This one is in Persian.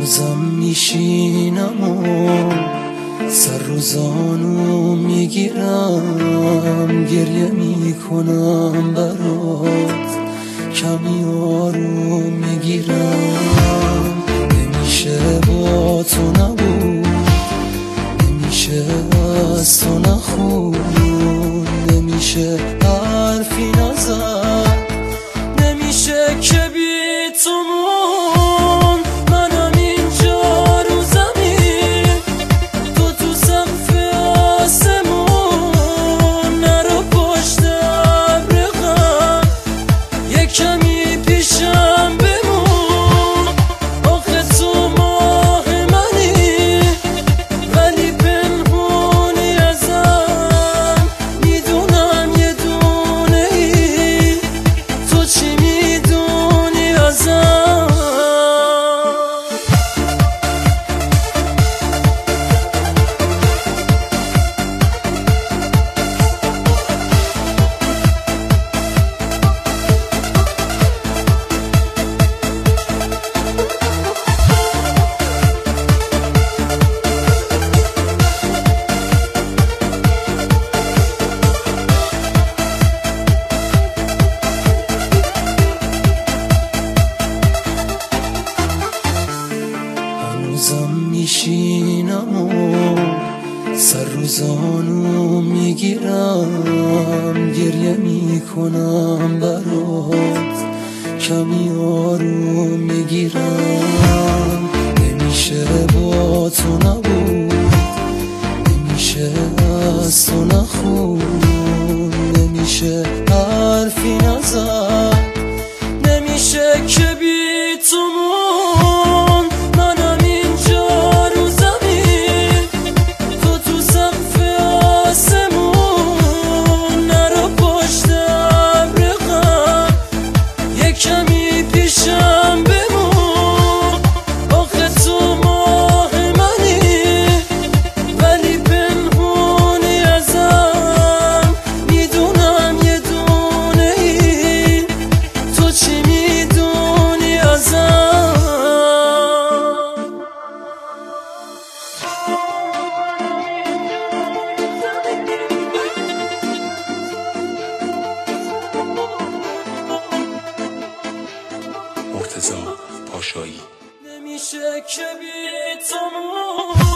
هنوزم میشینم و سر و زانو میگیرم، گریه میکنم برات، کمی آروم میگیرم. نمیشه با تو نبود، نمیشه از تو نخون، نمیشه حرفی نزد، نمیشه که بی تو مون. منم اینجا رو زمین، تو سقف آسمون، نرو پشت ابر غم، یه کمی پیشم بمون. آخه تو ماه منی ولی پنهونی ازم، میدونم یه دونه ای، تو چی میدونی ازم؟ هنوزم میشینم و سر و زانو میگیرم، گریه میکنم برات، کمی آروم میگیرم. نمیشه با تو نبود، نمیشه از تو نخون، نمیشه حرفی نزد، نمیشه که بی تو مون. منم اینجا رو زمین، تو سقف آسمون، نرو پشت ابر غم، یه کمی پیشم بمون. آخه تو ماه منی ولی پنهونی ازم، میدونم یه دونه ای، تو چی میدونی ازم؟ مرتضی پاشایی. نمیشه که بی تو